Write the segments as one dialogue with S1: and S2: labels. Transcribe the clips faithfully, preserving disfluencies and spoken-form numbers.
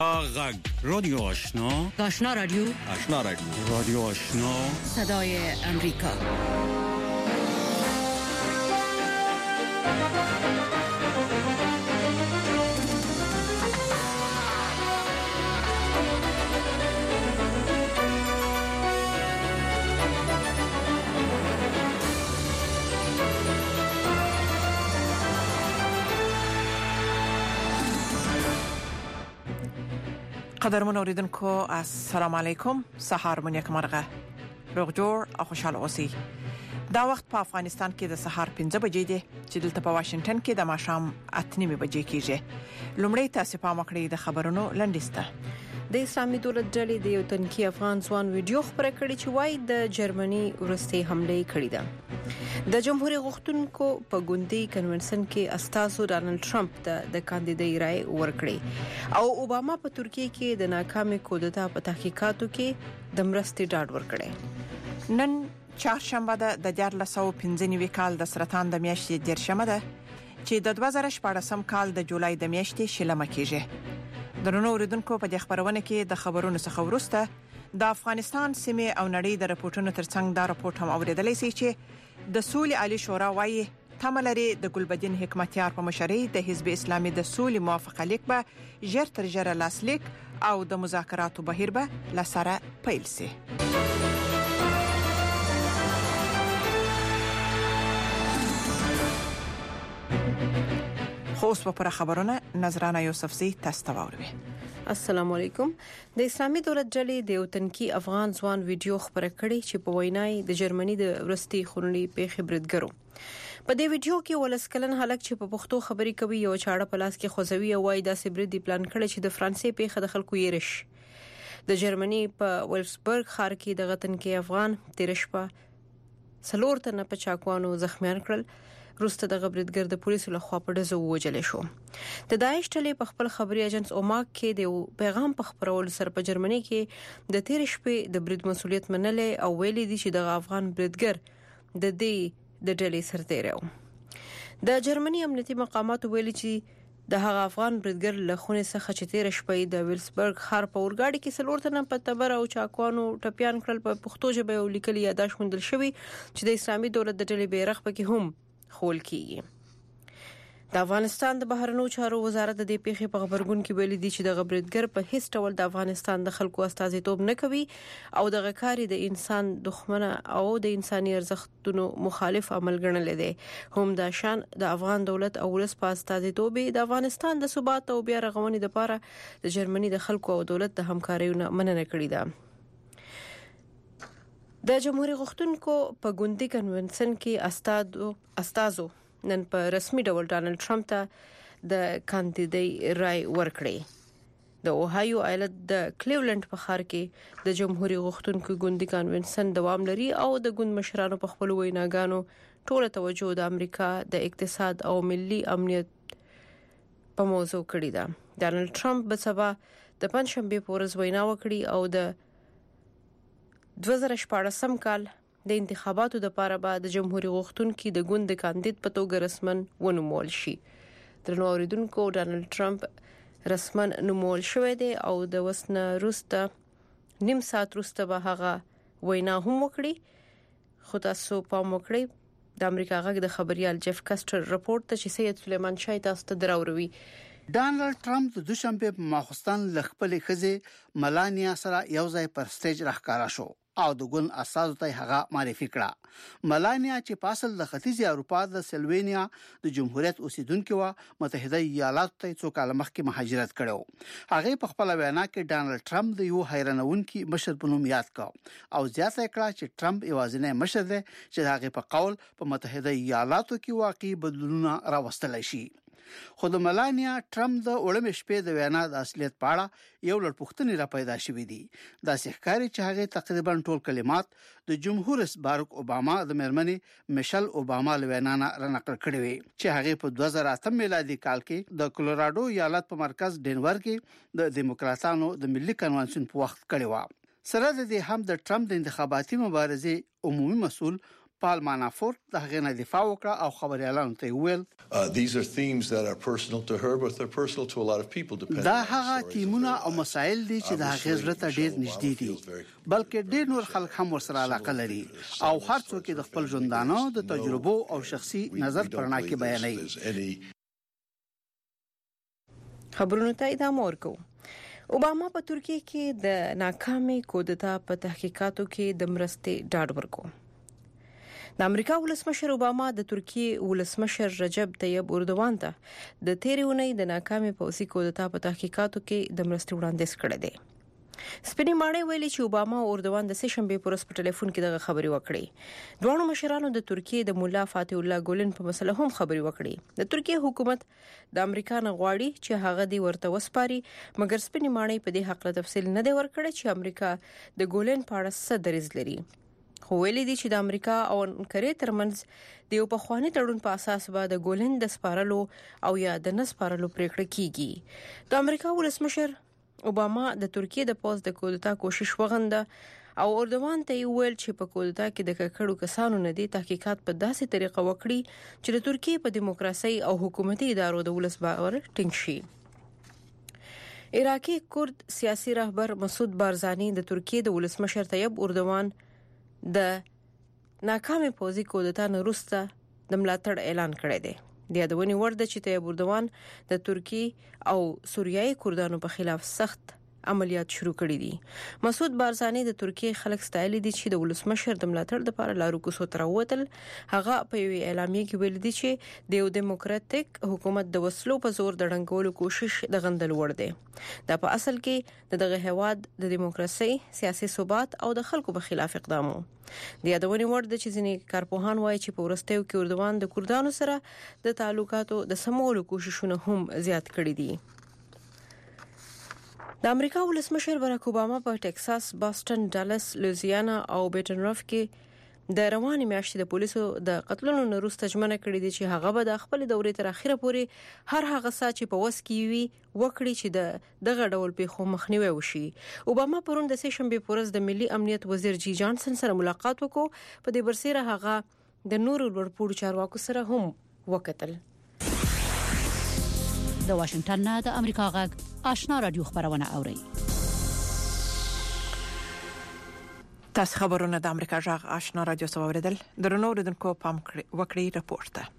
S1: غږ رادیو آشنا
S2: آشنا رادیو
S1: آشنا رادیو رادیو آشنا
S2: صدای امریکا.
S3: قدرمن اوریدونکو السلام علیکم، سهار مو نیک مرغه، روغ جوړ او خوشاله اوسئ. دا وخت په افغانستان کې د سهار پنځه بجې دي چې دلته په واشنگټن کې د ماښام اته نیمه بجې کېږي. لومړی تاسو په مکړې د خبرونو لنډیسته.
S4: د اسلامي دولت ډلې د یو تنکي افغان ځوان ویډیو خبره کړې چې وايي د جرمني ورستي حمله کړې ده. د جمهوریت غوښتونکو په ګوندي کنونسن کې استازو ډانلډ ټرمپ ته د کاندیدای رائے ورکړي او اوباما په ترکیه کې د ناکامي کودتا په تحقیقاتو کې د مرستې ډاډ ورکړي.
S3: نن چهارشنبه ده د دیار لسو پنځه کال د سرطان د میاشتې دیرشمه ده چې د دوه زره شپږم کال د جولای د میاشتې شلمه کېږي. درنو اوریدونکو په دې خبرونه کې د خبرونو څخه ورسته د افغانستان سیمه او نړۍ د راپورټونو ترڅنګ دا راپورټ هم اوریدلای شي چې د سولې عالی شورا وايي تملري د ګلبدین حکمتیار په مشرۍ د حزب اسلامي د سولې موافقه لیک به ژر تر ژره لاسلیک او د مذاکراتو بهیر به لسره پیل شي. خوست په خبرونه نظرانه یوسفزی تاسو وروي.
S4: السلام علیکم. د اسلامي دولت ډلې د یو تنکي افغان ځوان ویډیو خبره کړې چې په وینای د جرمني د ورستي خونړي په خبرتګرو. په دې ویډیو کې ولسکلن هلک چې په پښتو خبري کوي یو چاړه پلاس کې خوځوي او وايي دا سبري دی پلان کړی چې د فرانسې په خد خلکو یې رش. د جرمني په ولفسبرګ ښار کې د غتنکي افغان تیرشپه سلور تنه په چاقوانو زخمیان کړل. روسته د خبرتګر د پولیسو لخوا په دزو وجل شو. د داعش ټلې په خپل خبري ایجنټس اوماک کې د پیغام په خبرول سره په جرمني کې د تیر شپې د برید مسولیت منلې او ویلي دي چې د افغان بریدګر د دې د ډلې سرتیرو. د جرمني امنیتي مقامات ویلي چې د هغه افغان بریدګر له خونې څخه چې تیر شپې د ویلسبرګ ښار په اورګاډي کې سلور تنه په تبر او چاقوانو ټپيان کړل. په پښتو ژبه یو لیکلي یاداښت موندل شوی چې د اسلامي دولت د ډلې بیرغ پکې هم خول کیږي. د افغانستان د بهرنیو چارو وزارت د دې پیښې په خبرګون کې ویلي دی چې د خبرتګر په هیڅ ډول د افغانستان د خلکو استازیتوب نه کوي او د غکاري د انسان دښمنه او د انساني ارزښتونو مخالف عمل ګڼل دي. هم د شان د افغان دولت او ولس په استازیتوب د افغانستان د ثبات او بیا رغونې لپاره د جرمني د خلکو او دولت د همکاریونه مننه کړې ده. د جمهوریت غوښتونکو په ګوندي کنونسن کې استادو استازو نن په رسمي ډول ډانلډ ټرمپ ته د کاندیدای رائے ورکړي. د اوهایو ایالت د کلیولند په ښار کې د جمهوریت غوښتونکو ګوندي کنونسن دوام لري او د ګوند مشرانو په خپل ویناګانو ټول توجه د امریکا د اقتصاد او ملي امنیت په موضوع کړی ده. ډانلډ ټرمپ به سبا د پنځشنبه په ورځ وینا وکړي او د دوه زره شپږم کال د انتخاباتو د لپاره به د جمهوریت غوښتونکو د ګوند کاندید په توګه رسمن ونومول شي. درنو اوریدونکو ډانلډ ټرمپ رسمن نومول شوی دی او د وسنه روسته نیم ساعت روسته به هغه وینا هم وکړي. خو تاسو پام وکړئ د امریکا غږ د خبريال جيف کاستر رپورت ته چې سید سلیمان شاه تاسو ته دراوروي.
S5: ډانلډ ټرمپ د دوشنبه په ماخستان لخپلې خزه ملانیا سره یو ځای پر سټیج راښکارا شو او د ګون اساس ته هغه معرفي کړه. ملانیا چې په اصل د ختیځ اروپا د سلوینیا د جمهوریت اوسیدونکو و متحده ایالات ته څو کال مخکې مهاجرت کړو. هغه په خپل وینا کې ډانلډ ټرمپ د یو حیرانونکي مشر په نوم یاد کړ او زیاته کړه چې ټرمپ یوازینی مشر دی چې هغه په قول په متحده ایالاتو کې واقعي بدلونونه راوستل شي. خو د ملانیا ټرمپ د وړمې شپې د وینا د اصلیت په اړه یو لړ پوښتنې را پیدا شوې دي. دا ښکاري چې هغه تقریبا ټول کلمات د جمهور رئیس باراک اوباما د مېرمنې میشل اوباما له وینا نه رانقل کړي وي چې هغه په دوه زره اته میلادي کال کې د کولراډو ایالت په مرکز ډینور کې د دیموکراتانو د ملي کنوانسیون په وخت کړي و. سره د دې هم د ټرمپ د انتخاباتي مبارزې عمومي مسؤل پال مانافورت د هغې نه دفاع وکړه او خبريالانو ته ویل
S6: Uh, these are themes that are personal to her, but they're personal to a lot of people. Depending
S5: دا
S6: on
S5: هغه
S6: the stories
S5: تیمونه
S6: that
S5: او
S6: they have.
S5: مسایل دي چې د هغې زړه ته ډېر نږدې دي بلکې ډېر نور خلک هم ورسره علاقه لري او هر څوک د خپل ژوندانه د تجربو او شخصي نظر پرنا کې بیانوي.
S4: خبرونه ته ادامه ورکو. اوباما په ترکیه کې د ناکامي کودتا په تحقیقاتو کې د مرستې ډاډ ورکو. د امریکا ولسمشر اوباما د ترکیه ولسمشر رجب طیب اردوغان ته د تیرې اونۍ د ناکامي پوځي کودتا په تحقیقاتو کې د مرستې وړاندیز کړی دی. سپینې ماڼۍ ویلي چې اوباما او اردوغان د سه شنبې پر ورځ په ټلیفون کې دغه خبرې وکړې. دواړو مشرانو د ترکیه د مولا فاتح الله ګولن په مسله هم خبرې وکړې. د ترکیه حکومت د امریکا نه غواړي چې هغه دی ورته وسپاري مګر سپینې ماڼۍ په دې حق له تفصیل نه دی ورکړی چې امریکا د ګولن په اړه څه دریځ لري. خو ویلي دي چې د امریکا او انکرې ترمنځ د یو پخوانی تړون په اساس به د ګولن د سپارلو او یا د نسپارلو پریکړه کیږي. د امریکا ولسمشر اوباما د ترکیه د پوز د کودتا کوشش وغنده او اردوغان ته ویل چې په کودتا کې د ککړو کسانو نه دي تحقیقات په داسې طریقه وکړي چې د ترکیه په دیموکراسي او حکومتي ادارو د ولس باور ټینګ شي. عراقي کورد سیاسي رهبر مسعود بارزانی د ترکیه د ولسمشر طیب اردوغان د ناکامه پوځي کودتا نه وروسته د ملاتړ اعلان کړی دی. د یادونې وړ ده چې طیب اردوغان د ترکیه او سوریایي کردانو په خلاف سخت عملیات شروع کړي دي. مسعود بارزانی د ترکیه خلک ستایلی دي چې د ولسمشر د ملاتړ لپاره لارو کوڅو ته راووتل. هغه په یوه اعلامیه کې ویل دي چې د یو دیموکراتیک حکومت د وسلو په زور د ړنګولو کوشش د غندل وړ دی. دا په اصل کې د دغه هواد د دیموکراسي سیاسي ثبات او د خلکو په خلاف اقدام وو. د یادونې وړ ده چې ځینې کارپوهان وایي چې په ورستیو کې اردوغان د کردانو سره د تعلقاتو د سمولو کوششونه هم زیات کړي دي. د امریکا ولسمشر باراک اوباما په ټکساس، باستن، ډالس، لوزیانا او بیټن روف کې د رواني میاشتې د پولیسو د قتلونو نه وروسته ژمنه کړې دي چې هغه به د خپل دورې تر اخره پورې هر هغه څه چې په وس کې وي وکړي چې د دغه ډول پیښو مخنیوي وشي. اوباما پرون د سه شنبې په ورځ د ملي امنیت وزیر جی جانسن سره ملاقات وکړ. په دې برسېره هغه د نورو لوړپوړو چارواکو سره هم وکتل.
S2: د واشنگټن نه د امریکا غږ آشنا رادیو خبرونه اوري.
S3: تاسو خبرونه د امریکا غږ آشنا رادیو سووریدل. درنو ردونکو پام وکړئ راپورټ ته.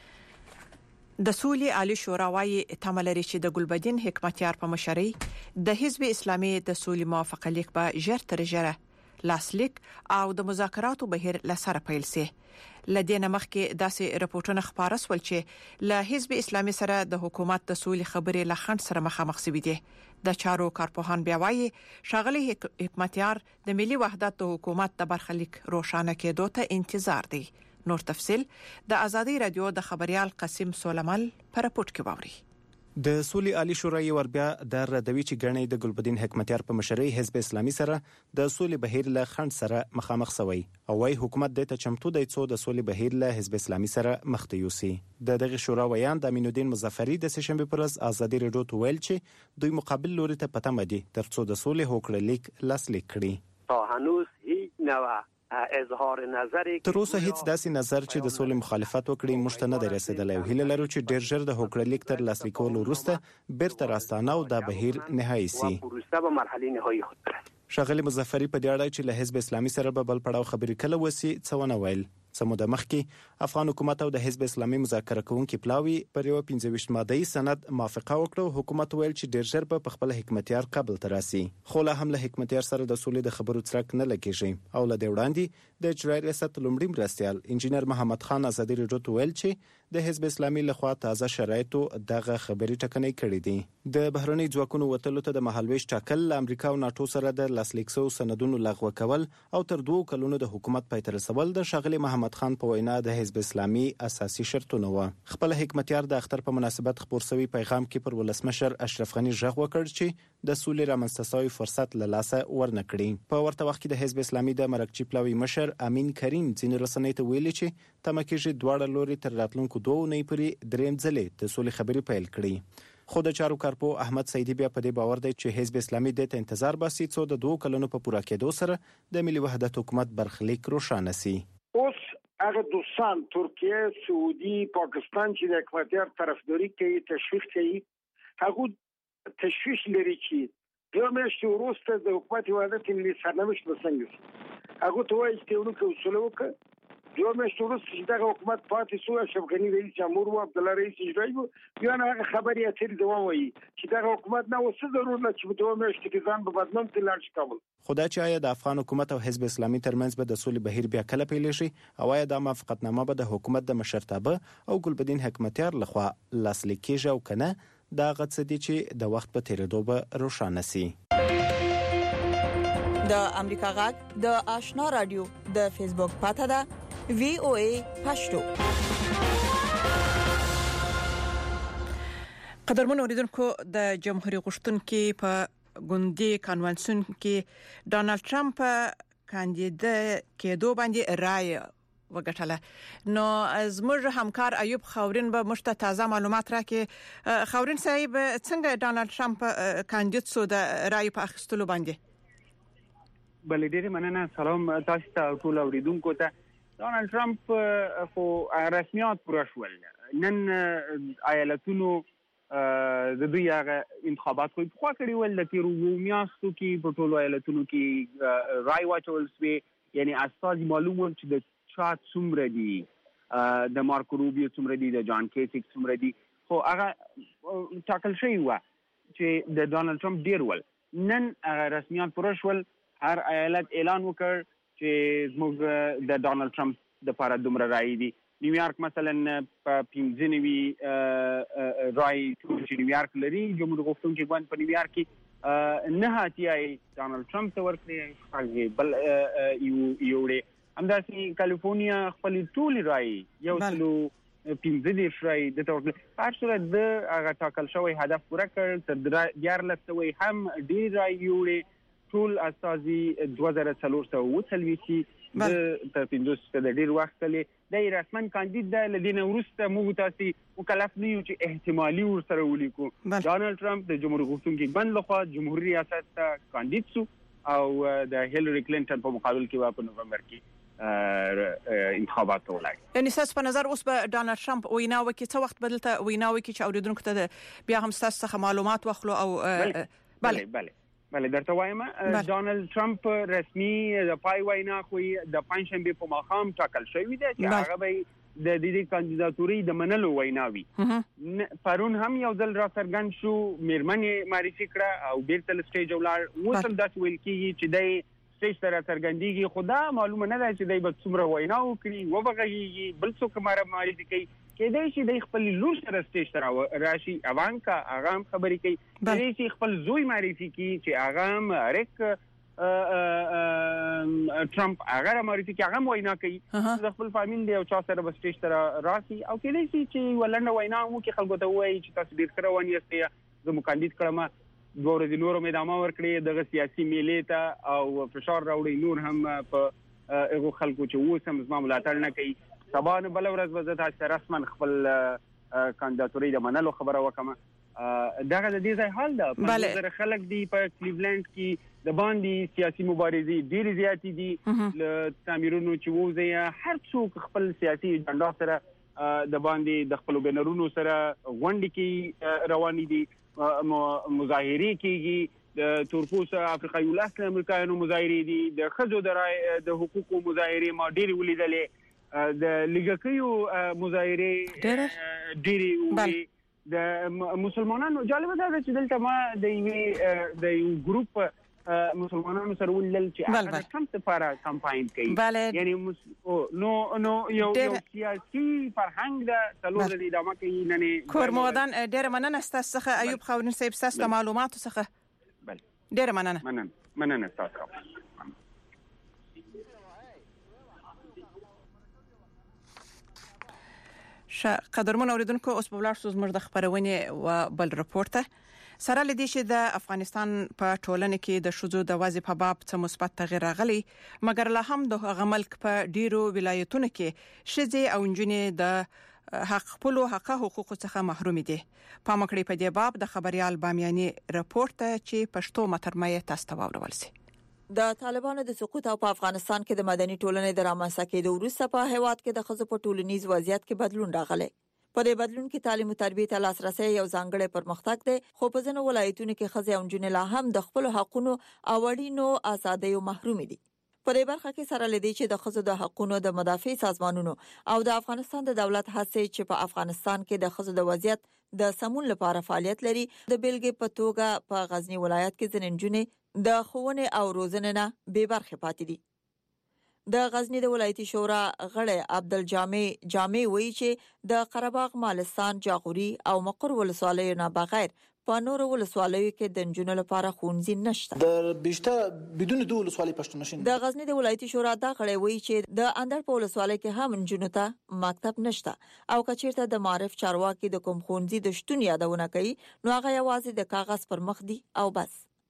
S3: د سولې عالی شورا وايي تملري چې د ګلبدین حکمتیار په مشرۍ د حزب اسلامي د سولې موافقه لیک به ژر تر ژره لاسلیک او د مذاکراتو بهیر لسره پیل سي. لدينه مخکې داسې راپورټونه خبره سول چې له حزب اسلامي سره د حکومت د سولې خبرې لخند سره مخامخ شوي دي. د چارو کارپوهان بیا وايي شاغلي حکمتیار د ملي وحدت د حکومت د برخلیک روښانه کېدو ته انتظار دی. نور تفصيل د ازادي رادیو د خبريال قاسم سولمل پر راپورټ کې ووري.
S7: د سولې عالی شورا یې وربیا د ردوی چې غنې د ګلبدین حکمتیار په مشرۍ حزب اسلامي سره د سولې بهیر له خند سره مخامخ شوی او وايي حکومت د ته چمتو دی څو د سولې بهیر له حزب اسلامي سره مخ ته یوسي. د دغه شورا ویان د امین الدین مظفری د سه شنبه پر ورځ ازادي رادیو ته ویل چې دوی مقابل لوري ته پته مدي ترڅو د سولې هوکړه لیک لاسلیک کړي.
S8: تا هنوز هیڅ نوع اظهار نظر
S7: تر اوسه هیڅ داسې نظر چې د سولې مخالفت وکړي مشته نه رسیدلی. هیله لرو چې ډیر ژر د هوکړه لیک تر لاسلیکولو وروسته بیرته راستانه او د بهیر نهایی سي.
S8: پروسه به مرحله نهایی خود برسد.
S7: شاغلي مظفری په دې اړه چې له حزب اسلامي سره به بل پړاو خبرې کله وسی څونه ویل. سمو د مخکې افغان حکومت او د حزب اسلامي مذاکره کوونکي پلاوی پر یو پنځه ویشت ماده‌ای سند موافقه وکړه. حکومت ویل چې ډیر ژر په خپل حکمتیار قبل تراسي. خو له هم له حکمتیار سره د سولې د خبرو څرک نه لګیږي او له دې وړاندې د اجرایي ریاست لومړي مرستيال انجینر محمد خان ازادي رادیو ته ویل چې د حزب اسلامي لخوا تازه شرایطو دغه خبري ټکنۍ کړې دي. د بهرنۍ ځواکونو وتلو ته د مهالويش ټاکل امریکا او ناتو سره د لاسلیکسو سندونو لغوه کول او تر دوه کلونو د حکومت پای ته رسول د شاغلي محمد خان په وینا د حزب اسلامي اساسي شرطونه و. خپل حکمتیار د اختر په مناسبت خبر شوی پیغام کې پر ولسمشر اشرف غنی ژغ وکړ چې د سولې رامنځته شوی فرصت له لاسه ورنکړي. په ورته وخت کې د حزب اسلامي د مرکچی پلاوی مشر امین کریم ځین رسنۍ ته ویلي چې تمکیږي دواړه لوري تر راتلونکو دوه نه پرې دریم ځلې د سولې خبرې پیل کړي. خو د چارو کارپو احمد سیدی بیا په دې باور دی چې حزب اسلامي د انتظار باسي څو د دوه کلونو په پوره کېدو سره د ملي وحدت حکومت برخلیک روښانه سي.
S9: اوس هغه دوستان ترکیه، سعودي، پاکستان چې د اکوادور طرفداري کوي، تشویق کوي، هغه تشویش لري چې یو میاشت وروسته د حکومت وحدت ملي سرنوشت بسنګ هغه ته وایي چې ونو کې اصول وکړه. یو میاشت وروسته چې دغه حکومت پاتې شو، اشرف غني رئیس جمهور او عبد الله رئیس اجرایي یو نه هغه خبري اترې دوه وایي چې دغه حکومت نه وسه ضرورت نه چې دوه میاشتې کې ځان په بدنام کې لاړ شي کول.
S7: خدای چې آیا د افغان حکومت او حزب اسلامي ترمنځ به د سولې بهیر بیا کله پیل شي او آیا د موافقتنامه به د حکومت د مشرتابه او ګلبدین حکمتیار لخوا لاسلیک کیږي او کنه دا غڅدي چې د وخت په تیریدو به روښانه سي.
S10: د امریکا غږ د آشنا رادیو د فیسبوک پاته ده وی او ای پښتو.
S3: قدرمن اوریدونکو، د جمهوریت غوښتونکو په ګوندي کنوانسیون کې ډانلډ ټرمپ کاندید کېدو باندې رائے وګټله. نو زموږ همکار ایوب خاورین به مشته تازه معلومات راکړي. خاورین صاحب، څنګه ډانلډ ټرمپ کاندید سو د رائے په اخیستلو باندې؟
S11: بل ډیر مننه. سلام تاسو ته ټول اوریدونکو ته. ډانلډ ټرمپ خو رسمیات پوره شول. نن ایالتونو د دوی هغه انتخابات خو په خوا کړی ول د تیرو میاشتو کې په ټولو ایالتونو کې رای واچول شوی، یعنی اساس معلوم و چې د چا څومره دي، د مارکو روبیو څومره دي، د جان کیسیک څومره دي، خو هغه ټاکل شوی و چې د ډانلډ ټرمپ ډیر ول. نن هغه رسمیات پوره شول. هر ایالت اعلان وکړ چې زموږ د ډانلډ ټرمپ د لپاره دومره رای دي. نیویارک مثلا په پنځه نوي رای چې نیویارک لري، جمهوریت غوښتونکي ګوند په نیویارک کې نه اتیای ډانلډ ټرمپ ته ورکړي، بل یو یوړي. همداسې کالیفورنیا خپل ټول رای یو څلو پنځه دېرش رای د ورکړي. هر صورت د هغه ټاکل شوی هدف پوره کړ. تر دیارلس سوی هم ډېر رای یوړي. ټول اساسي دوه زره څلور سوه اووه څلوېښت د تر پنځوس د ډېر وخت لري د رسمن کاندید د لدین وروسته موږ تاسو مکلف نه یو چې احتمالي ورسره ولیکو. ډانلډ ټرمپ د جمهوریت غوښتونکي ګوند لخوا جمهوریت ریاست ته کاندید شو او د هیلری کلینټن په مقابل کې په نومبر کې انتخابات ولای.
S3: یعنی تاسو په نظر اوس به ډانلډ ټرمپ وینا وکړي، څه وخت بدلته وینا وکړي چې اوریدونکو ته بیا هم تاسو څخه معلومات واخلو؟ او
S11: بله بله بله درته وایم ډانلډ ټرمپ رسمي د پای وینا خو د پنځشنبه په ماښام ټاکل شوی دی چې هغه به د دې کاندیداتوري د منلو وینا وي. پرون هم یو ځل را څرګند شو، میرمنې معرفي کړه او بیرته له سټیج ولاړ. اوس هم داسې ویل کېږي چې دی سټیج ته را څرګندېږي، خو دا معلومه نه ده چې دی به څومره وینا وکړي، وبغږېږي، بل څوک معرفي کوي. کېدای شي د خپل لور سره سټیج ته راشي، اوانکا هغه هم خبرې کوي. کېدای شي خپل زوی معرفي کړي چې هغه هم ریک ټرمپ هغه معرفي کوي، هغه هم وینا کوي. د خپل فامیل دی او چا سره به سټیج ته راشي او کېدای شي چې ولنډه وینا وکړي، خلکو ته ووایي چې تاسو ډېر ښه روان یاست، زه مو کاندید کړم. دوه ورځې نور هم ادامه ورکړي دغه سیاسي میلې ته او فشار راوړي نور هم په هغو خلکو چې اوس هم زما ملاتړ نه کوي. سبا نه بله ورځ به زه تاسو ته رسما خپل کاندیداتوري د منلو خبره وکړم. دغه د دې ځای حال ده. پنځه زره خلک دي په کلیولند کې، د باندې سیاسي مبارزې ډېرې زیاتې دي له تعمیرونو چې ووځي. هر څوک خپل سیاسي اجنډا سره د باندې د خپلو بینرونو سره غونډې کې روانې دي، مظاهرې کېږي. د تورپوسته افریقایي ولس له امریکایانو مظاهرې دي، د ښځو د حقوقو مظاهرې ما ډېرې ولیدلې، د لیګکیو مظاهرې ډېرې وې. د مسلمانانو جالبه دا ده چې دلته ما د یوې د یو ګروپ مسلمانانو سره ولیدل چې هغه د ټرمپ لپاره کمپاین کوي. یعنی نو نو یو سیاسي فرهنګ ده څلور ورځې ادامه کوي. نن
S3: کورمودان ډېره مننه ستاسو څخه ایوب خاورین صاحب، ستاسو د معلوماتو څخه ډېره مننه.
S11: مننه مننه تاسو.
S3: قدرمن اوریدونکو، اوس په ولاړ شو زموږ د خبرونې و بل رپورټ سره لدی چې د افغانستان په ټولنه کې د شذو د وضع په باب څه مثبت تغیر راغلی، مګر لا هم د هغه ملک په ډیرو ولایتونو کې شذې او نجونې د حق خپل حق حقوق څخه محروم دي. په مکړې په دې باب د خبريال بامیاني رپورټ چې پښتو مترمه تاسو ته واورول سي.
S10: د طالبانو د سقوط او په افغانستان کې د مدني ټولنې د رامنځته کېدو وروسته په هیواد کې د ښځو په ټولنیز وضعیت کې بدلون راغلی. په دې بدلون کې تعلیم او تربیه ته لاسرسي یو ځانګړی پرمختګ دی، خو په ځینو ولایتونو کې ښځې او نجونې لا هم د خپل حقونو او وړینو ازادیو محروم دي. په دې برخه کې سره لدی چې د ښځو د حقونو د مدافع سازمانونو او د افغانستان د دولت هڅې چې په افغانستان کې د ښځو د وضعیت د سمون لپاره فعالیت لري، د بیلګې په توګه په غزنی ولایت کې ځینې نجونې د ښوونې او روزنې نه بې برخې پاتې دي. د غزنی د ولایتي شورا غړی عبدالجامع جامع وایي چې د قرهباغ، مالستان، جاغوري او مقر ولسوالیو نه بغیر په نورو ولسوالیو کې د نجونو لپاره ښوونځي نشته.
S12: د بیشتر بدون د ولسوالۍ پښتون نشین.
S10: د غزنی د ولایتي شورا دا غړی وایي چې د اندړ په ولسوالۍ کې هم نجونو ته مکتب نشته او کچیرته د معرف چارواکي د کوم ښوونځي د شتون یادونه کوي نو هغه یوازې د کاغذ پر مخ دي او بس.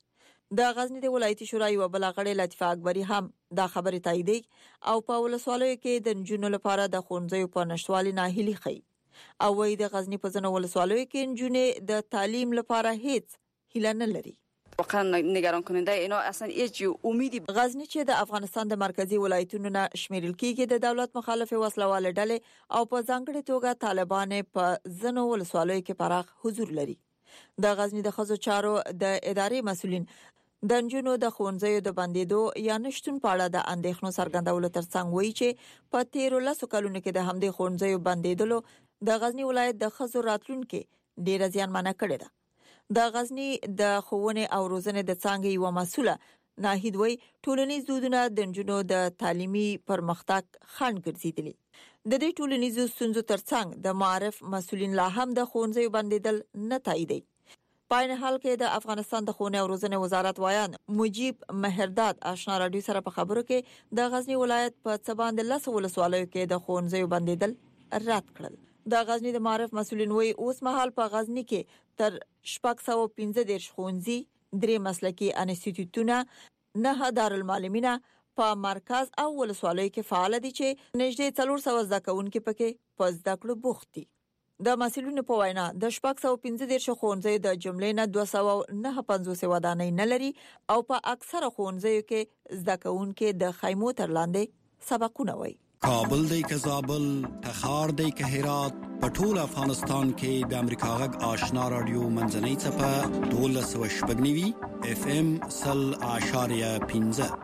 S10: د غزنی د ولایتي شورا یو بل غړی لطیفه اکبری هم دا خبره تاییدي او په ولسوالیو کې د نجونو لپاره د ښوونځیو په نشټوالي ناهیلي ښيي او وایي د غزنی په ځینو ولسوالیو کې نجونې د تعلیم لپاره هیڅ هیله نه لري.
S13: واقعا نگران کننده اینا اصلا هیچ امیدی.
S10: غزنی چې د افغانستان د مرکزی ولایتونو نه شمیرل کیږي د دولت مخالف وسلواله ډلې او په ځانګړي توګه طالبان په ځینو ولسوالیو کې پراخ حضور لري. د غزنی د ښځو چارو د ادارې مسؤلین د نجونو د ښوونځیو د بندیدو یا نشټون په اړه د اندېښنو څرګندولو ترڅنګ وایي چې په تیرو لسو کلونو کې د همدې ښوونځیو بندیدلو د غزنی ولایت د ښځو راتلونکي ډېر زیانمنه کړې ده. د غزنی د ښوونې او روزنې د څانګې یو مسؤله ناهید وایي ټولنیز دودونه د نجونو د تعلیمي پرمختګ خنډ ګرځېدلي. د دې ټولنیزو ستونزو ترڅنګ د معرف مسؤلین لا هم د ښوونځیو بندیدل نه تاییدوي. په عین حال کې د افغانستان د ښوونې او روزنې وزارت وایان مجیب مهرداد آشنا راډیو سره په خبرو کې د غزنی ولایت په څه باندې لس ولسوالیو کې د ښوونځیو بندیدل رد کړل. د غزنی د معرف مسؤلین وایي اوس مهال په غزنی کې تر شپږ سوه پنځه دېرش ښوونځي، درې مسلکي انسټیټیوټونه، نه دارالمعلمین په مرکز او ولسوالیو کې فعال دي چې نږدې څلور سوه زده کوونکي پکې په زده کړو بوخت دي. د مسؤلینو په وینا د شپږ سوه پنځه دېرش ښوونځیو د جملې نه دوه سوه نهه پنځوس ودانۍ نه لري او په اکثره ښوونځیو کې زده کوونکي د خیمو تر لاندې سبقونه وایي.
S1: کابل دی که زابل، تخار دی که هرات، په ټول افغانستان کې د امریکا غږ آشنا رادیو منځنۍ څپه دولس سوه شپږ نوي اف ام سل اعشاریه پنځه.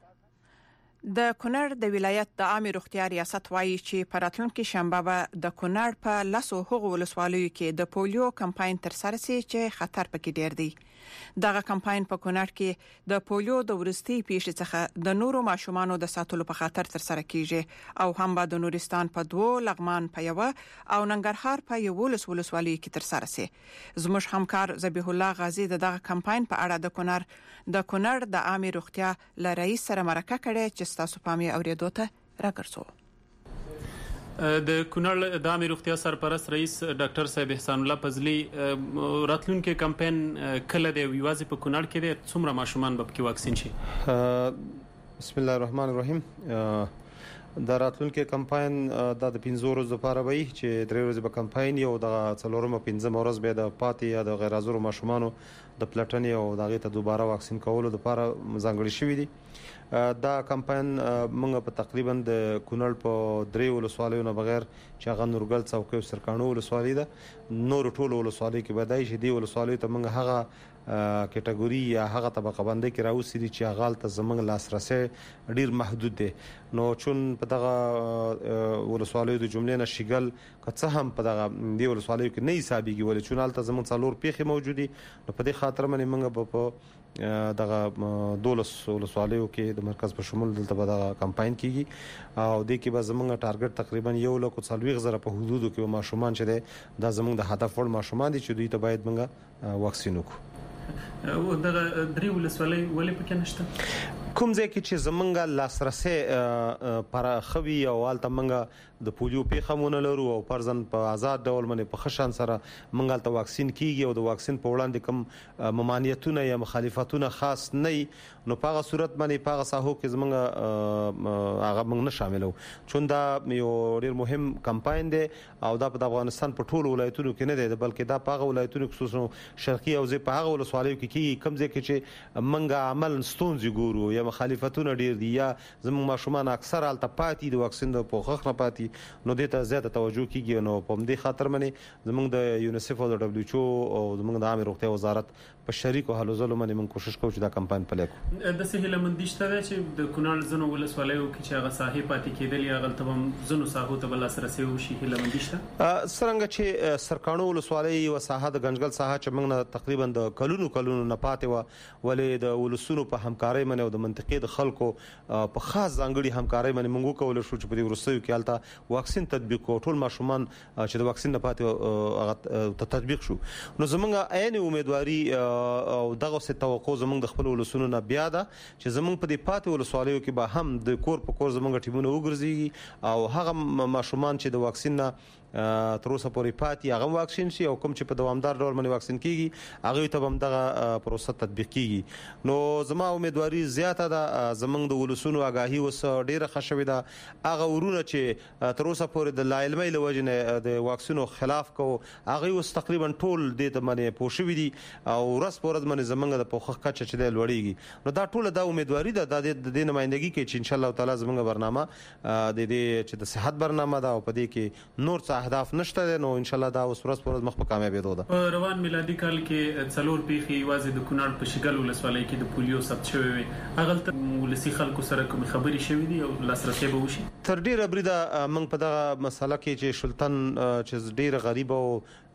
S3: د کونړ د ولایت د عامه روغتیا ریاست وایي چې په راتلونکي شنبه به د کونړ په لسو هغو ولسوالیو کې د پولیو کمپاین تر سره شي چې خطر پکې ډیر دی. دغه کمپاین په کونړ کې د پولیو د ورستي پیښې څخه د نورو ماشومانو د ساتلو په خاطر تر سره کیږي او هم به د نورستان په دوه، لغمان په یو او ننګرهار په یو ولسوالیو کې تر سره شي. زموږ همکار ذبیح الله غازی دغه کمپاین په اړه د کونړ د کونړ د عامه روغتیا ل رئیس سره مرکه کړې چې تاسو پامې اوریدو ته راګرځو.
S14: د کونړ د عامه روغتیا سرپرست رئیس ډاکټر صاحب احسان الله فضلی راتلونکي کمپاین کله دی ویوازي په کونړ کې د څومره ماشومان به کې واکسین شي؟
S7: بسم الله الرحمن الرحیم. د راتلونکي کمپاین د پنځو ورځو لپاره وي چې درې ورځې به کمپاین یو د څلورمه پنځمه ورځ به د پاتې یا د غیر حاضر ماشومانو د پلټنې او دغه ته دوباره واکسین کولو لپاره ځانګړي شوی دي. دا کمپاین موږ په تقریبا د کونړ په درې ولسوالیو نه بغیر چې هغه نورګل څوکۍ او سرکانو ولسوالۍ ده نور ټول ولسوالۍ کې بدای شي دی ولسوالۍ ته موږ هغه کټګوري یا هغه طبقه بندي کې راوځي چې هغه ته زموږ لاسرسي ډیر محدود دي. نو چون په دغه ولسوالیو د جملې نه شګل که هم په دغه دی ولسوالیو کې نه حسابيږي ولې چون حالت زموږ څلور پیخي موجودي نو په دې خاطر باندې موږ په دغه دولس ولسوالیو کې د مرکز په شمول دلته به دغه کمپاین کیږي او د کې به زموږ ټارګټ تقریبا یو لک څلوېښت زره په حدودو کې ماشومان چې ده دا زموږ د هدف وړ ماشومان دي چې دوی ته باید موږ واکسین وکړو.
S14: او دغه درې ولسوالۍ ولې پکې نشته؟
S7: کوم ځای کې چې زمونږ لاسرسي پر خوي او الته منګه د پولیو پیښمونه لرو او پرځن په آزاد ډول باندې په خشن سره منګل ته واکسین کیږي او د واکسین په وړاندې کوم ممانعتونه یا مخالفتونه خاص نه نو په هغه صورت باندې په هغه ساحو کې زمونږ هغه موږ نه شاملو چون دا یو ډیر مهم کمپاین دی او دا په افغانستان په ټولو ولایتونو کې نه دی بلکې دا په هغه ولایتونو خصوصا شرقي او زی په هغه ولسوالیو کې کیږي کوم ځای کې چې منګه عمل ستونزې ګورو یا
S15: مخالفتونه ډیر دي یا زموږ ماشومان اکثر حالت پاتې د واکسین د پوښښ نه پاتې نو دې ته زیاته توجه کیږي نو په دې خاطر باندې زموږ د یونیسف او د دبليو ایچ او او زموږ د عامه روغتیا وزارت په شریکو هلو ځلو باندې موږ کوشش کوو چې دا کمپاین پلی کړو.
S14: د سهیل مندشته ده چې د کونړ زنو ولسوالیو کې چې هغه صاحب پاتې کېدل یا غلطه هم زنو ساحو ته بل لاسرسي وشي هله مندشته
S15: څنګه چې سرکانو ولسوالۍ او ساحه د گنجګل ساحه چې موږ تقریبا د کلونو کلونو نه پاتې و ولې د ولسونو په همکارۍ باندې او د منطقې د خلکو په خاص ځانګړي همکارۍ باندې موږ کول شو چې په دې ورستیو کې البته واکسین تطبیق ټول ماشومان چې د واکسین نه پاتې هغه تطبیق شو نو زمونږ عین امیدواري او دغه څه توقع زمونږ د خپل ولسونو نه بیا ده چې زمونږ په دې پاتې ولسوالیو کې به هم د کور په کور زمونږ ټیمونه وګرځي او هغه ماشومان چې د واکسین نه تر اوسه پورې پاتې هغه واکسین شي او کوم چې په دوامدار ډول باندې واکسین کیږي هغه ته هم دغه پروسه تطبیق کیږي نو زما امیدواري زیاته ده زمونږ د ولسونو آگاهي وس ډیره خښوي ده هغه ورونه چې تر اوسه پورې د لایلمۍ لوجنه د واکسینو خلاف کو هغه وس تقریبا ټول د ته باندې پوښوي دي او ورځ په ورځ باندې زمونږ د پوښښ کچه چې د لوړیږي نو دا ټول د امیدواري ده د دې نمائندګي کې چې ان شاء الله تعالی زمونږ برنامه د دې چې د صحت برنامه ده او په دې کې نور څه اهداف نشته نو ان شاء الله دا اوس ورځ پر مخ په کامیابی ده.
S14: روان میلادي کال کې څلور پیخي واځي د کونړ په شګل ولسوالۍ کې د پولیو ثبت شوی وي هغه ته ولسی خلکو سره کوم خبري شوی دي او لاسرسي به وشي
S15: تر ډیره بریده موږ په دغه مسله کې چې شلتن چې ډیره غریب او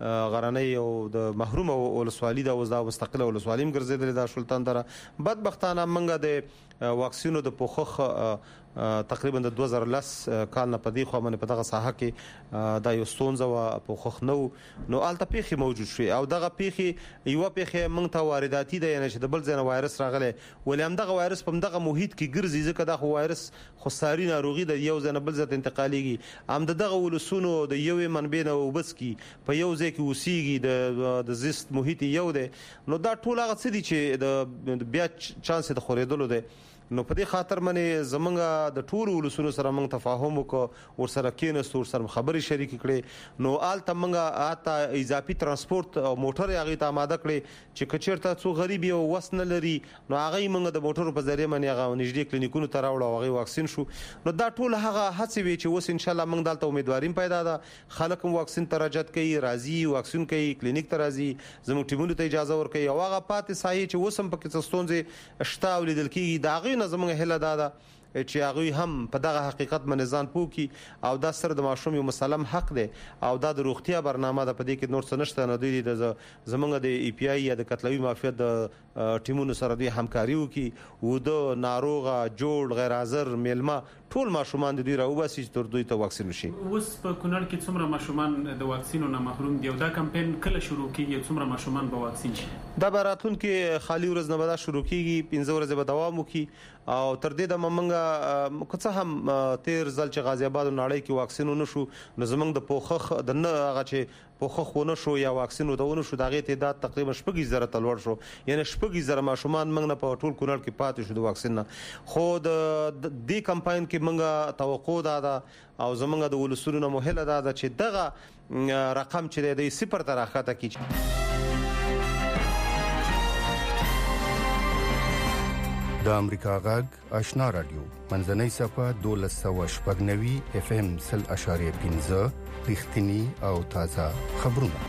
S15: غرانې او د محروم ولسوالۍ د وزدا مستقله ولسوالۍ ګرځیدل د شلتن دره بدبختانه موږ د واکسینو د پوښښ تقریبا د دوه زره لس کال نه پدې خو باندې په دغه ساحه کې دا یو ستونزه و پوښښ نو نو الته پیخي موجود شي او دغه پیخي یو پیخي موږ ته وارداتي دی نه چې د بل ځای وایرس راغلی ولې هم دغه وایرس په دغه محیط کې ګرځي ځکه دا خو وایرس خو ساري ناروغي د یو ځای نه بل ځای انتقالېږي هم دغه ولسونو د یوې منبع نه وبس کې په یو ځای کې وسیږي د زیست محیط یو دی نو دا ټول هغه څه دي چې د بیا چانس د خورېدلو دی نو په دې خاطر باندې زمونږ د ټول ولسونو سره موږ تفاهم وکړو ور سره کېناستو ور سره خبري شریک کړي نو آل تمنګ اته اضافي ترانسپورت او موټر هغه ته آماده کړي چې کچیرته څو غریب یو وسن لري نو هغه موږ د موټر په ذریعہ باندې هغه نږدې کلینیکونو ته راوړو او هغه واکسین شو نو دا ټول هغه هڅې وي چې وس ان شاء الله موږ دلته امیدواري پیدا ده خلک واکسین ته راجت کوي راضي واکسین کوي کلینیک ته راضي زموږ ټیمونو ته اجازه ورکوي او هغه پاتې سایه چې وسم پکې څه ستونزې شته ولیدل کیږي دا غي زموږ هله دادا چې هغه هم په دغه حقیقت باندې ځان پوکي او دا سره د ماشوم یو مسلم حق دی او دا د روغتیا برنامه د پدې کې نور څه نشته نه دی د زمونږ د ای پی آی یا د قتلوي مافیا د ټیمونو سره د همکاري وکي و د ناروغه جوړ غیر حاضر میلمه ټول ماشومان د دوی راوباسي تر دوی ته واکسین وشي.
S14: اوس په کونړ کې څومره ماشومان د واکسینو نه محروم دي او دا کمپاین کله شروع کیږي څومره ماشومان به واکسین شي؟
S15: دا براتون کې خالی ورځ نه به شروع کیږي پنځه ورځې به دوام وکي او تر دې د ممنګ کوڅه هم تیر ځل چې غازی آباد نړۍ کې واکسین ونشو نو زمنګ د پوخخ د نه هغه چې پوخخ ونشو یا واکسین ودونه شو دغه تعداد تقریبا شپږ زره تلور شو یعنی شپږ زره ماشومان موږ نه په ټول کونړ کې پاتې شو د واکسین نه خو د دې کمپاین کې موږ توقع ده او زمونږ د ولسونو نه مهله ده چې دغه رقم چې د صفر تر اخته کیږي.
S16: د امریکا غږ آشنا رادیو منځنۍ صفه دولس سوه شپږ نوي اف ام سل اشاریه پنځه رښتینی او تازه خبرونه.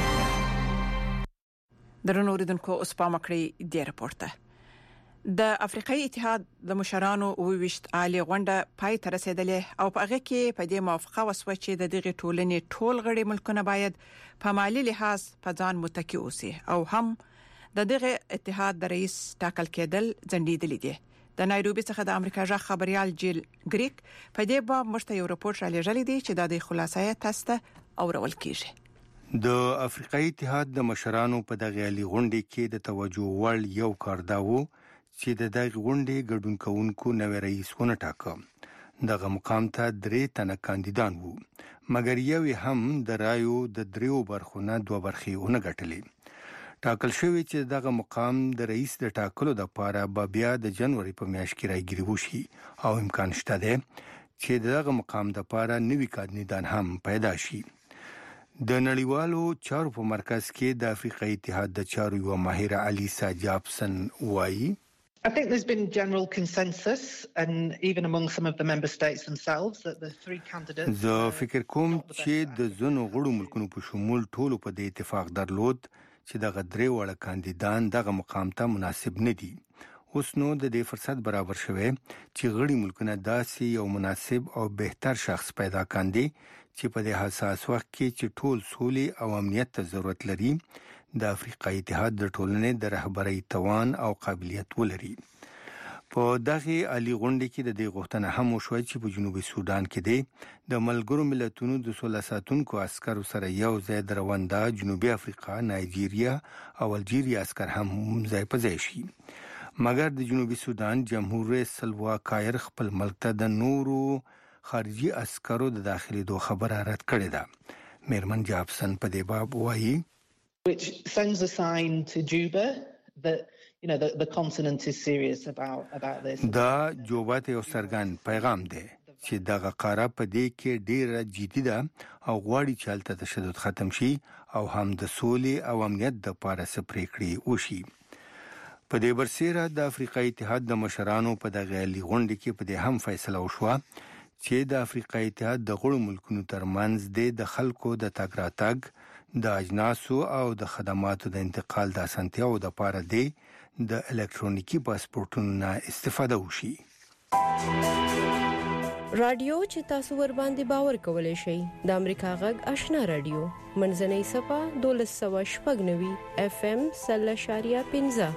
S3: درنو اوریدونکو اوس په مکړی دی راپورته د افریقای اتحاد د مشرانو وویشت عالی غونډه پای ته رسیدلې او په هغه کې په دې موافقه وسوه چې د دغه ټولنې ټول غړي ملکونه باید په مالی لحاظ په ځان متکی اوسي او هم د دغه اتحاد د رئیس ټاکل کېدل ځنډیدل دي. د نایروبي څخه د امریکا ژغ خبريال جیل ګریک په دې باب مشته یو راپور را لېږلی دی چې د خلاصې تاسو اورول کیږي.
S16: د افریقای اتحاد د مشرانو په دغه عالی غونډه کې د توجه وړ یو کار داوو چې د دغه غونډې ګډون کوونکو نوې رئیس ونه ټاکه. دغه مقام ته درې تنه کاندیدان وو مګر یو هم د رایو د دریو برخونه دوه برخې ونه ګټلې. ټاکل شوی چې دغه مقام د رئیس د ټاکلو د لپاره به بیا د جنوري په میاشت کې راګیری وشي او امکان شته دی چې دغه مقام د لپاره نوی کاندیدان هم پیدا شي. د نړیوالو چارو په مرکز کې د افریقای اتحاد د چارو یو ماهر علي ساجابسن وایي
S17: I think there's been general consensus and even among some of the member states themselves that the three candidates
S16: زه فکر کوم چې د زونو غړو ملکونو په شمول ټولو په دې اتفاق درلود چې د غدري وړ کاندیدان دغه مقام ته مناسب نه دي. اوس نو د دې فرصت برابر شوه چې غړي ملکونه داسې یو مناسب او بهتر شخص پیدا کاندي چې په دې حساس وخت کې چې ټول سولې او امنیت ته ضرورت لري د افریقای اتحاد د ټولنې د رهبرۍ توان او قابلیت ولري. په دغه عالی غونډه کې د دې غوښتنه هم وشوه چې په جنوبي سودان کې د د ملګرو ملتونو د سوله ساتونکو عسکرو سره یو ځای د رواندا، جنوبي افریقا، نایجیریا او الجیریا عسكر هم ځای په ځای شي. مګر د جنوبي سودان جمهور رئیس سلوا کایر خپل ملک ته د نورو خارجي عسکرو د داخلي دوه خبره رد کړې ده. میرمن جابسن په دې باب وایي
S17: which sends a sign to Juba that you know the, the continent is serious about about this.
S16: دا جوبات یو سرګان پیغام دی چې دغه قاره په دې کې ډیره جدي ده او غواړي چې هلته تشدد ختم شي او هم د سولې او امنیت د لپاره سپریکړي وشي. په دې برسېره د افریقای اتحاد د مشرانو په دغه عالی غونډه کې په دې هم فیصله وشوه چې د افریقای اتحاد د غړو ملکونو ترمنځ د خلکو د تګ راتګ، د اجناسو او د خدماتو د انتقال د اسانتیاو د لپاره دی د الکترونیکی پاسپورتونو نه استفاده وشي.
S4: رادیو چې تاسو ور باندې باور کولای شئ د امریکا غږ آشنا رادیو منځنۍ صفه دولس سوه شپږ نوي اف ام سل شاریه پنځه.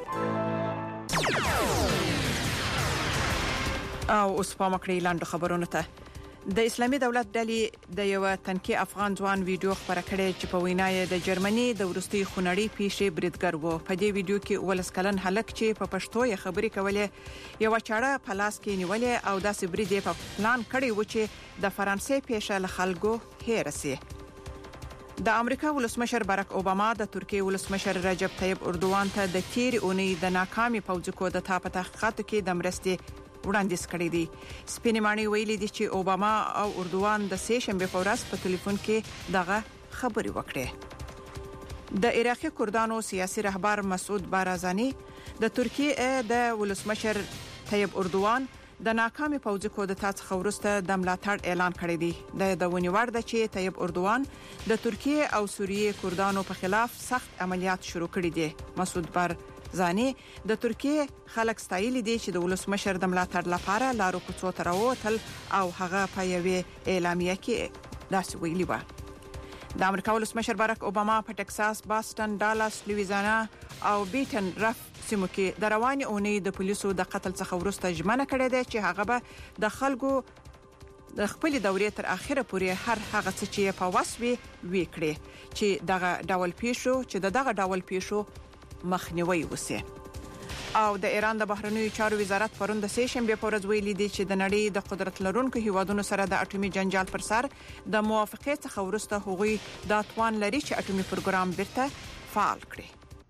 S3: او اوس په مکړی لاندې خبرونه ته د اسلامي دولت ډلې د یو تنکي افغان ځوان ویډیو خبره کړې چې په وینا یې د جرمني د ورستي خونړی پیښې بریدګر وو. په دې ویډیو کې ولس کلن هلک چې په پښتو یې خبرې کولې یو چاړه په لاس کې نیولې او داسې برید یې په پلان کړی و چې د فرانسې پیښه له خلکو هېر سي. د امریکا ولسمشر باراک اوباما د ترکیې ولسمشر رجب طیب اردوغان ته د تیر اونۍ د ناکامي پوځي کودتا په تحقیقاتو کې د مرستې وړاندیز کړی دی. سپینې ماڼۍ ویلي دي چې اوباما او اردوغان د سه شنبه په ورځ په ټلیفون کې دغه خبرې وکړې. د عراقي کردانو سیاسي رهبر مسعود بارزانی د ترکیې د ولسمشر طیب اردوغان د ناکامي پوځي کودتا څخه وروسته د ملاتړ اعلان کړی دی. د دونی ور د چې طیب اردوغان د ترکیې او سوریې کردانو په خلاف سخت عملیات شروع کړي دي. مسعود بار ځاني د ترکیې خلک ستایلی دي چې د ولسمشر د ملاتړ لپاره لارو کوڅو ته راووتل او هغه په یوې اعلامیه کې داسې ویلي و. د امریکا ولسمشر باراک اوباما په ټکساس، باستن، ډالاس، لویزیانا او بیټن رف سیمو کې د رواني اونۍ د پولیسو د قتل څخه وروسته ژمنه کړې ده چې هغه به د خلکو د خپل دورې تر اخره پورې هر هغه څه چې په وسوي وکړي چې دغه ډول پیښو چې دغه ډول پیښو مخنیوي وسی. او د ایران د بهرنیو چارو وزارت پرون د سه شنبه په ورځ ویلي دی چې د نړۍ د قدرت لرونکو هیوادونو سره د اټومي جنجال پر سر د موافقت څخه ورسته هغوی د توان لري چې اټومي پروګرام بیرته فعال کړي.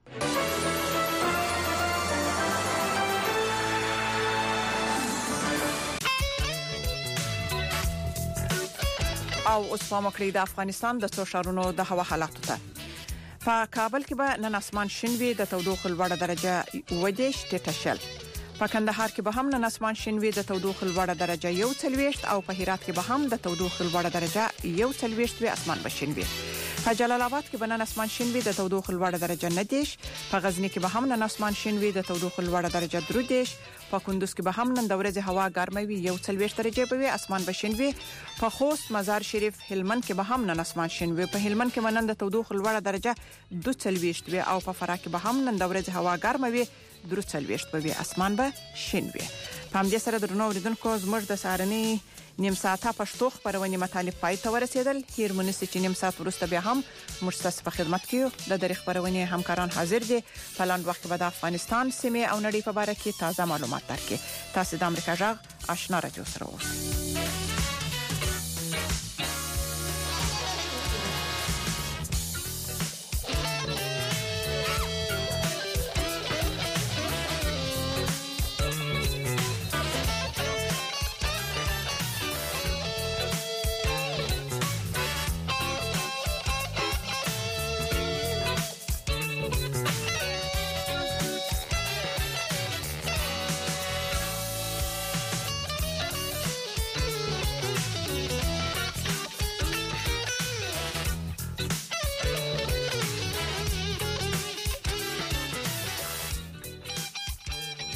S3: او اوس په مکړی د افغانستان د څو شهرونو د هوا حالات ته. په کابل کې به نن اسمان شین وي، د تودوخې لوړه درجه ودیش ټیټه شل. په کندهار کې به هم نن اسمان شین وي، د تودوخې لوړه درجه یو څلويشت او په هرات کې به هم د تودوخې لوړه درجه یو څلويشت وي، اسمان به شین وي. په جلال آباد کې به نن اسمان شین وي، د تودوخې لوړه درجه نه دیش. په غزنی کې به هم نن اسمان شین وي، د تودوخې لوړه درجه درو دیش. په کندوز کې به هم نن د ورځې هوا ګرمه وي، یو څلويشت درجه به وي، اسمان به شین وي. په خوست، مزار شریف، هلمند کې به هم نن اسمان شین وي. په هلمند کې نن د تودوخې لوړه درجه دوه څلويشت وي او په فراه کې به هم نن د ورځې هوا ګرمه وي، درو څلويشت به وي، اسمان به شین وي. په همدې سره درنو اوریدونکو زموږ د سارنې نیم ساعته پښتو خبرونه مطالب پای ته ورسېدل. هیر مونږ چې نیم ساعت وروسته بیا هم مشتس په خدمت کې د درې خبرونه همکاران حاضر دي. په لاند وخت به د افغانستان سیمه او نړۍ په اړه کې تازه معلومات درکې. تاسو د امریکا غږ آشنا رادیو سره اوسئ.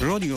S1: رادیو